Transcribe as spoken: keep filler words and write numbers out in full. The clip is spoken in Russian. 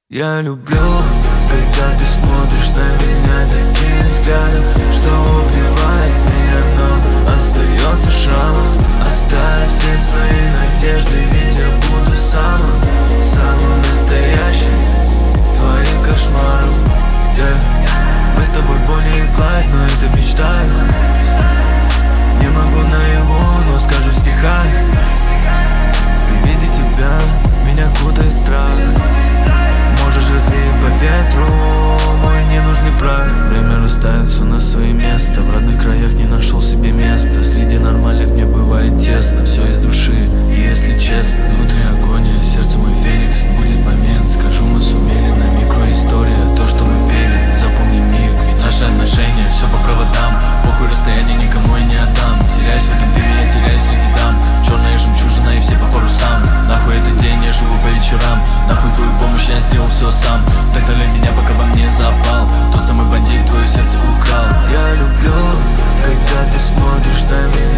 Я люблю, когда ты смотришь на меня таким взглядом, что убивает меня, но остается шрамом. Оставь все свои надежды, ведь я буду самым, самым настоящим твоим кошмаром. yeah. Мы с тобой Бонни и Клайд, но это мечтаю. Не могу наяву, но скажу в стихах. При виде тебя меня кутает страх. Можешь развеять по ветру мой ненужный прах. Время расставит все на свои места. В родных краях не нашел себе места. Среди нормальных мне бывает тесно. Все из души, и если честно, внутри агония, сердце мой феникс. Будет момент, скажу, мы сумели. На микроистория, то, что мы пели. Запомни миг, ведь наши отношения все по проводам. Похуй расстояние, никому я не отдам. Теряюсь в этом дыме, я теряюсь среди дам. Черная жемчужина и все по парусам. Нахуй этот день, я живу по вечерам. Нахуй твою помощь, я сделал все сам. Вдохновляй меня, пока во мне запал. Тот самый бандит твое сердце украл. Я люблю, когда ты смотришь на меня